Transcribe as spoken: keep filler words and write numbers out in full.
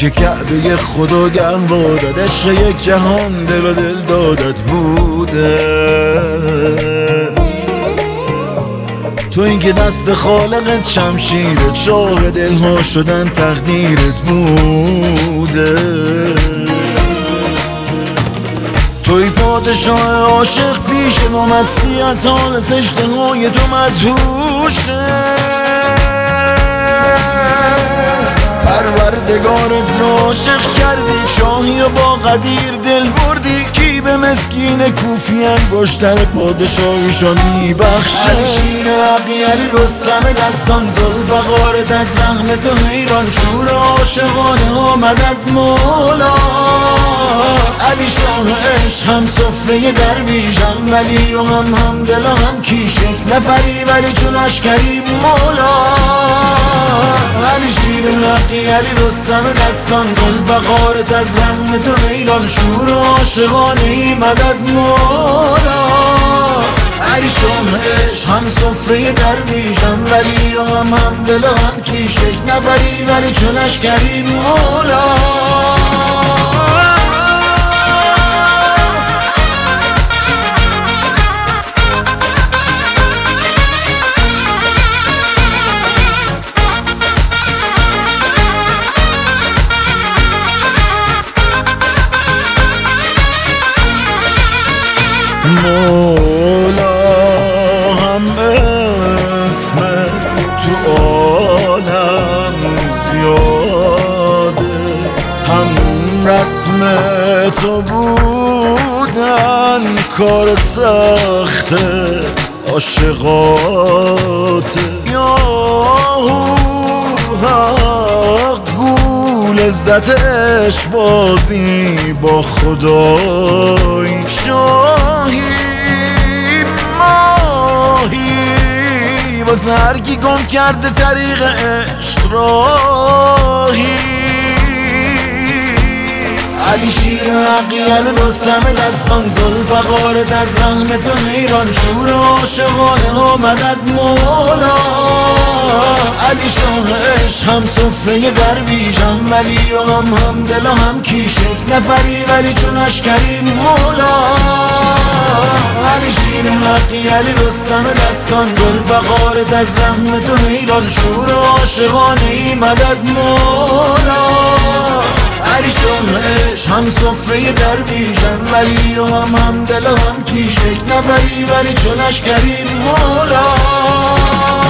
که کعبه خدا گرم بادد، عشق یک جهان دل و دل دادت بوده. تو این که دست خالقت شمشیرت، شاه دلها شدن تقدیرت بوده. توی پادشاه عاشق پیش ما، مستی از حال سجده های تو مدهوشه. پروردگارت را عاشق کردی، شاهی و با قدیر دل بردی. کی به مسکین کوفی انگشتر پادشاهیشان میبخشه؟ علی شیر عقی، علی رستم دستان، ذوالفقارت از وهم تو حیران. شور عاشقانه آمدت مولا، علی شاه عشق هم سفره درویش، هم ولی و هم هم دل و هم کیش. یک نفری ولی چون اشکری مولا. علی شیر حقی، علی رستم دستان، ذوالفقارت از وهم تو حیران. شور عاشقانه ای مدد مولا، علی شاه عشق هم سفره درویش، هم ولی و هم هم دل و هم کیش. یک نفری ولی چون اشکری مولا. مولا هم اسمت تو عالم زیاده، هم رسم تو بودن کار سخته عاشقاته. یا حق گو لذتش بازی با خدای، شاهی ماهی واسه هر کی گم کرده طریق عشق راهی. علی شیر حقی، علی رستم دستان، ذوالفقارت از وهم تو حیران. شور عاشقانه آمدت مولا، علی شاه عشق هم سفره درویش، هم ولی و هم هم دل و هم کیش. یک نفری ولی چون اشکری مولا. علی شیر حقی، علی رستم دستان، ذوالفقارت از وهم تو حیران. شور عاشقانه ای مدد مولا، علی شاه عشق هم سفره درویش، هم ولی و هم هم دل و هم کیش. یک نفری ولی چون اشکری مولا.